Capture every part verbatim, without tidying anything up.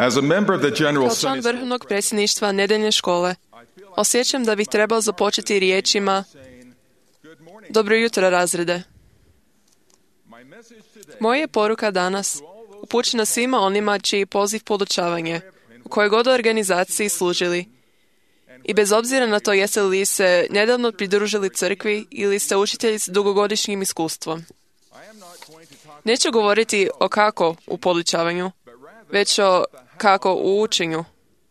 As a member of the General Kao član Sunday vrhovnog predsjedništva nedeljne škole, osjećam da bih trebao započeti riječima Dobro jutro, razrede. Moja je poruka danas upućena svima onima čiji poziv podučavanje, u kojoj god organizaciji služili. I bez obzira na to jeste li se nedavno pridružili crkvi ili ste učitelji s dugogodišnjim iskustvom. Neću govoriti o kako u podučavanju, već o kako u učenju.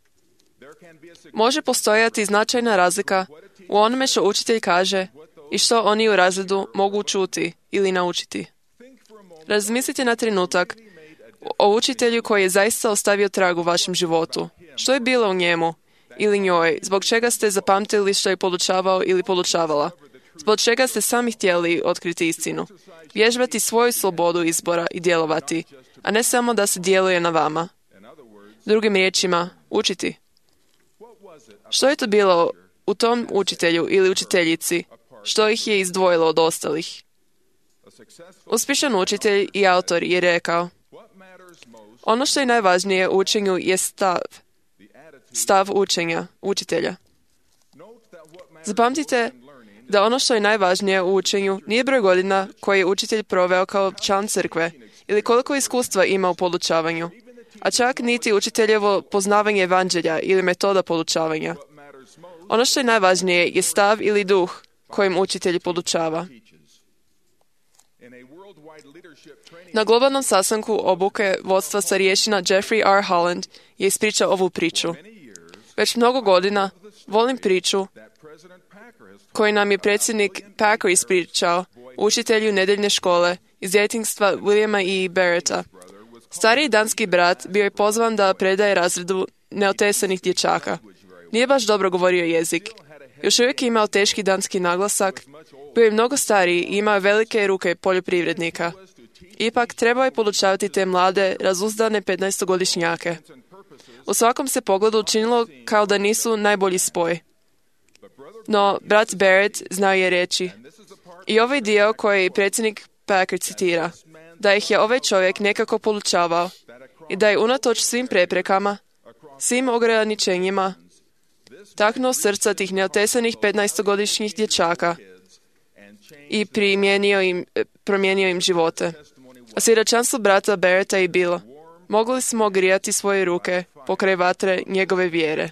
Može postojati značajna razlika u onome što učitelj kaže i što oni u razredu mogu čuti ili naučiti. Razmislite na trenutak o učitelju koji je zaista ostavio trag u vašem životu. Što je bilo u njemu ili njoj, zbog čega ste zapamtili što je podučavao ili podučavala, zbog čega ste sami htjeli otkriti istinu, vježbati svoju slobodu izbora i djelovati, a ne samo da se djeluje na vama. Drugim riječima, učiti. Što je to bilo u tom učitelju ili učiteljici, što ih je izdvojilo od ostalih? Uspješan učitelj i autor je rekao, ono što je najvažnije u učenju je stav. Stav učenja, učitelja. Zapamtite da ono što je najvažnije u učenju nije broj godina koje je učitelj proveo kao član crkve ili koliko iskustva ima u podučavanju, a čak niti učiteljevo poznavanje evanđelja ili metoda podučavanja. Ono što je najvažnije je stav ili duh kojim učitelj podučava. Na globalnom sastanku obuke vodstva starješina Jeffrey R. Holland je ispričao ovu priču. Već mnogo godina volim priču koju nam je predsjednik Packer ispričao, učitelju nedeljne škole iz djetinjstva Williama E. Barretta. Stariji danski brat bio je pozvan da predaje razredu neotesanih dječaka. Nije baš dobro govorio jezik. Još uvijek je imao teški danski naglasak, bio je mnogo stariji i imao velike ruke poljoprivrednika. Ipak trebao je podučavati te mlade, razuzdane petnaestogodišnjake. U svakom se pogledu učinilo kao da nisu najbolji spoj. No, brat Barrett znao je reći, i ovaj dio koji predsjednik Packer citira, da ih je ovaj čovjek nekako podučavao i da je unatoč svim preprekama, svim ograničenjima, taknuo srca tih neotesanih petnaestogodišnjih dječaka i primijenio im, promijenio im živote. A svjedočanstvo brata Barretta je bilo, mogli smo grijati svoje ruke pokraj vatre njegove vjere.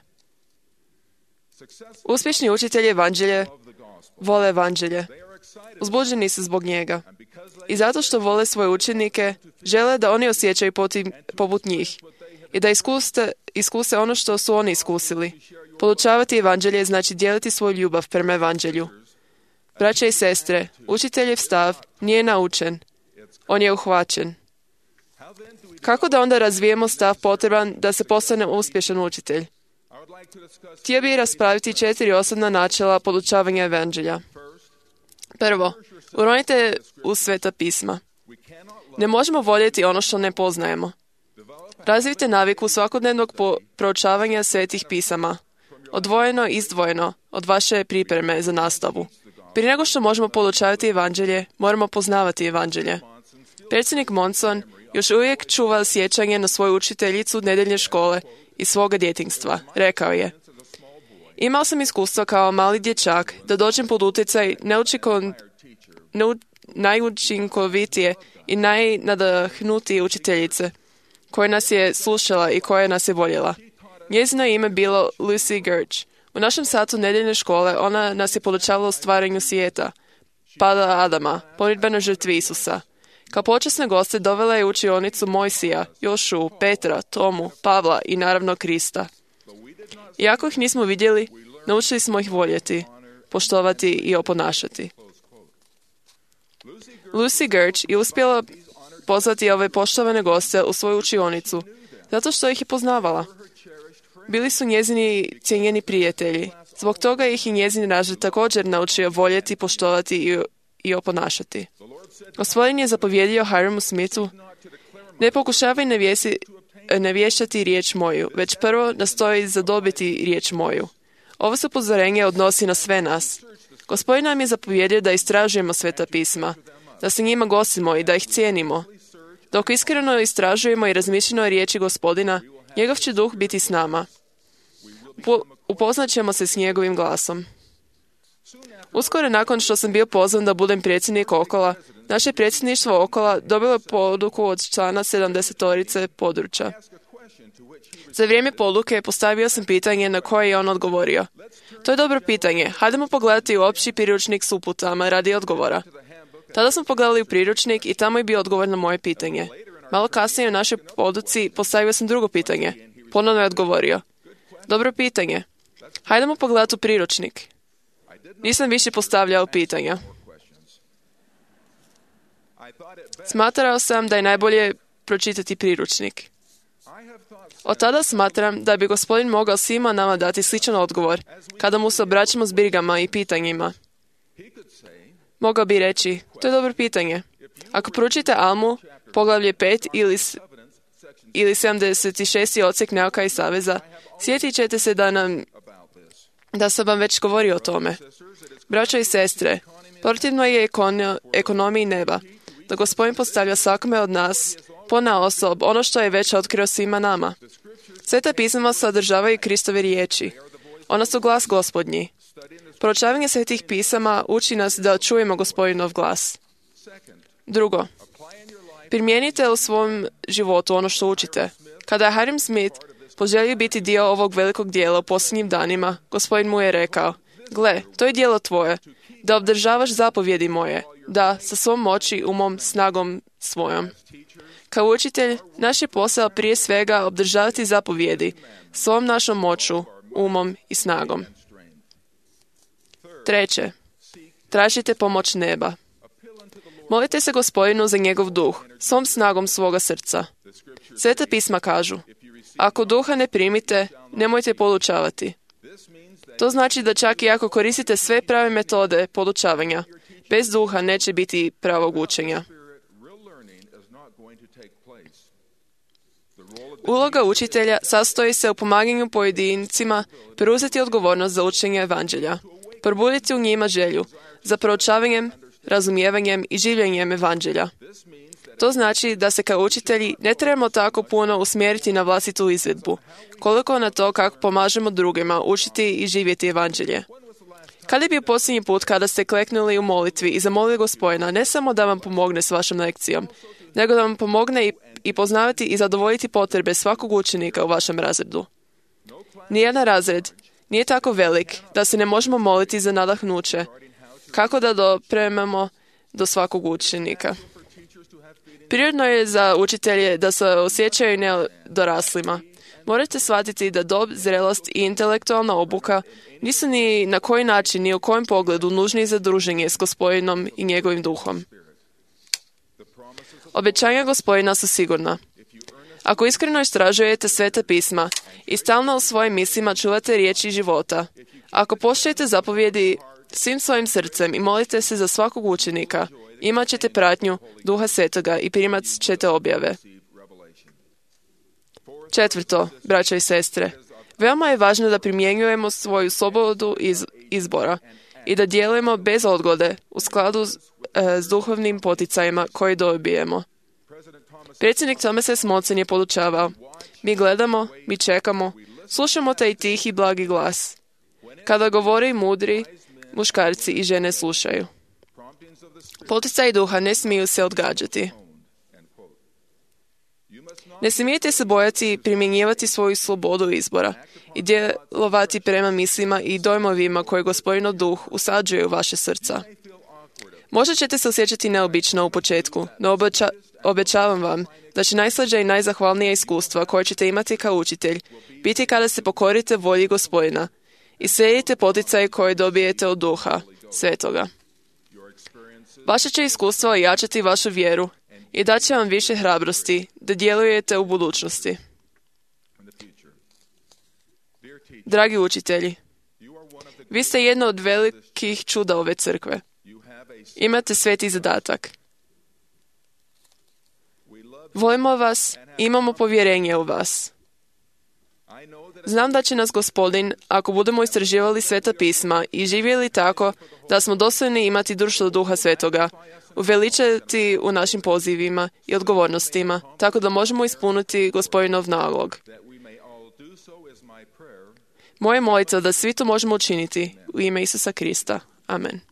Uspješni učitelji evanđelje vole evanđelje. Uzbuđeni su zbog njega. I zato što vole svoje učenike, žele da oni osjećaju potim, poput njih i da iskuste, iskuse ono što su oni iskusili. Podučavati evanđelje znači dijeliti svoju ljubav prema evanđelju. Braće i sestre, učiteljev stav nije naučen, on je uhvaćen. Kako da onda razvijemo stav potreban da se postane uspješan učitelj? Htio bih raspraviti četiri osnovna načela podučavanja evanđelja. Prvo, uronite u sveta pisma. Ne možemo voljeti ono što ne poznajemo. Razvijte naviku svakodnevnog proučavanja svetih pisama, odvojeno i izdvojeno od vaše pripreme za nastavu. Prije nego što možemo podučavati evanđelje, moramo poznavati evanđelje. Predsjednik Monson još uvijek čuva sjećanje na svoju učiteljicu nedeljne škole iz svoga djetinjstva. Rekao je, imao sam iskustvo kao mali dječak da dođem pod utjecaj neučikon, neu, najučinkovitije i najnadahnutije učiteljice, koja nas je slušala i koja nas je voljela. Njezino ime bilo Lucy Gertch. U našem satu nedeljne škole ona nas je podučavala o stvaranju svijeta, pada Adama, pomirbenoj žrtvi Isusa. Kao počasne goste dovela je u učionicu Mojsija, Jošu, Petra, Tomu, Pavla i naravno Krista. Iako ih nismo vidjeli, naučili smo ih voljeti, poštovati i oponašati. Lucy Gertch je uspjela pozvati ove poštovane goste u svoju učionicu, zato što ih je poznavala. Bili su njezini cijenjeni prijatelji. Zbog toga ih i njezin razred također naučio voljeti, poštovati i, i oponašati. Gospodin je zapovjedio Hiramu Smithu, ne pokušavaj nevjesi, nevještati riječ moju, već prvo nastoji zadobiti riječ moju. Ovo se upozorenje odnosi na sve nas. Gospodin nam je zapovjedio da istražujemo sveta pisma, da se njima gosimo i da ih cijenimo. Dok iskreno istražujemo i razmišljamo o riječi Gospodina, Njegov će duh biti s nama. Po, upoznat ćemo se s njegovim glasom. Uskoro nakon što sam bio pozvan da budem predsjednik Okola, naše predsjedništvo Okola dobilo je poduku od člana sedamdesetorice područja. Za vrijeme poduke postavio sam pitanje na koje je on odgovorio. To je dobro pitanje. Hajdemo pogledati u opći priručnik s uputama radi odgovora. Tada smo pogledali u priručnik i tamo je bio odgovor na moje pitanje. Malo kasnije u našoj poduci postavio sam drugo pitanje. Ponovno je odgovorio. Dobro pitanje. Hajdemo pogledati u priručnik. Nisam više postavljao pitanja. Smatrao sam da je najbolje pročitati priručnik. Od tada smatram da bi Gospodin mogao svima nama dati sličan odgovor kada mu se obraćamo s brigama i pitanjima. Mogao bi reći, to je dobro pitanje. Ako proučite Almu, poglavlje pet ili, ili sedamdeset šesti odsjek Nauka i saveza, sjetit ćete se da, nam, da sam vam već govorio o tome. Braćo i sestre, protivno je ekono, ekonomiji neba, da Gospodin postavlja svakome od nas ponaosob ono što je već otkrio svima nama. Sveta pisma sadržavaju Kristove riječi. Ona su glas Gospodnji. Proučavanje svetih pisama uči nas da čujemo Gospodinov glas. Drugo, primijenite u svom životu ono što učite. Kada je Hiram Smith poželio biti dio ovog velikog dijela u posljednjim danima, Gospodin mu je rekao, gle, to je dijelo tvoje, da obdržavaš zapovjedi moje, da sa svom moći, umom, snagom svojom. Kao učitelj, naš je posao prije svega obdržavati zapovjedi svom našom moću, umom i snagom. Treće, tražite pomoć neba. Molite se Gospodinu za njegov duh, svom snagom svoga srca. Sveta pisma kažu, ako duha ne primite, nemojte podučavati. To znači da čak i ako koristite sve prave metode podučavanja, bez duha neće biti pravog učenja. Uloga učitelja sastoji se u pomaganju pojedincima preuzeti odgovornost za učenje evanđelja, probuditi u njima želju za proučavanjem, razumijevanjem i življenjem evanđelja. To znači da se kao učitelji ne trebamo tako puno usmjeriti na vlastitu izvedbu, koliko na to kako pomažemo drugima učiti i živjeti evanđelje. Kada je bio posljednji put kada ste kleknuli u molitvi i zamolili Gospodina ne samo da vam pomogne s vašom lekcijom, nego da vam pomogne i, i poznavati i zadovoljiti potrebe svakog učenika u vašem razredu? Nijedan razred nije tako velik da se ne možemo moliti za nadahnuće, kako da dopremamo do svakog učenika. Prirodno je za učitelje da se osjećaju nedoraslima. Morate shvatiti da dob, zrelost i intelektualna obuka nisu ni na koji način, ni u kojem pogledu nužni za druženje s Gospodinom i njegovim duhom. Obećanja Gospodina su sigurna. Ako iskreno istražujete sveta pisma i stalno u svojim mislima čuvate riječi života, ako poštujete zapovjedi svim svojim srcem i molite se za svakog učenika, imat ćete pratnju Duha Svetoga i primat ćete objave. Četvrto, braćo i sestre, veoma je važno da primjenjujemo svoju slobodu iz izbora i da djelujemo bez odgode u skladu s, e, s duhovnim poticajima koje dobijemo. Predsjednik Thomas S. Monson je podučavao, mi gledamo, mi čekamo, slušamo taj tihi blagi glas. Kada govori mudri, muškarci i žene slušaju. Poticaji duha ne smiju se odgađati. Ne smijete se bojati primjenjivati svoju slobodu izbora i djelovati prema mislima i dojmovima koje Gospodinov duh usađuje u vaše srca. Možda ćete se osjećati neobično u početku, no obeća, obećavam vam da će najslađa i najzahvalnija iskustva koje ćete imati kao učitelj biti kada se pokorite volji Gospodina i slijedite poticaje koje dobijete od Duha Svetoga. Vaše će iskustvo ojačati vašu vjeru i daće vam više hrabrosti da djelujete u budućnosti. Dragi učitelji, vi ste jedno od velikih čuda ove crkve. Imate sveti zadatak. Volimo vas, imamo povjerenje u vas. Znam da će nas Gospodin, ako budemo istraživali sveta pisma i živjeli tako da smo dostojni imati društvo Duha Svetoga, uveličati u našim pozivima i odgovornostima, tako da možemo ispuniti Gospodinov nalog. Moje molitva da svi to možemo učiniti u ime Isusa Krista. Amen.